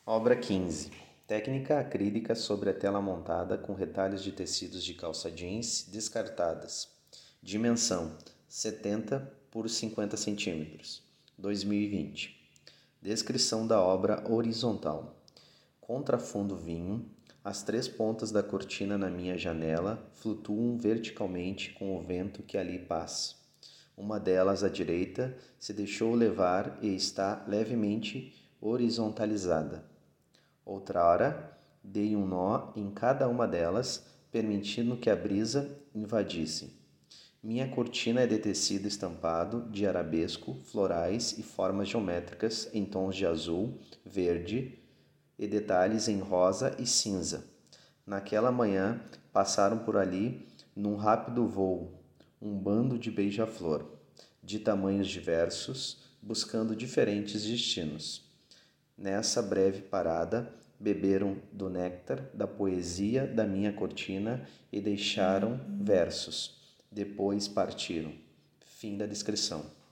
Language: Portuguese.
Obra 15. Técnica acrílica sobre a tela montada com retalhos de tecidos de calça jeans descartadas. Dimensão 70 por 50 cm. 2020. Descrição da obra horizontal. Contrafundo vinho. As três pontas da cortina na minha janela flutuam verticalmente com o vento que ali passa. Uma delas, à direita, se deixou levar e está levemente horizontalizada. Outrora, dei um nó em cada uma delas, permitindo que a brisa invadisse. Minha cortina é de tecido estampado, de arabesco, florais e formas geométricas em tons de azul, verde e detalhes em rosa e cinza. Naquela manhã, passaram por ali, num rápido vôo, um bando de beija-flor, de tamanhos diversos, buscando diferentes destinos. Nessa breve parada, beberam do néctar da poesia da minha cortina e deixaram versos. Depois partiram. Fim da descrição.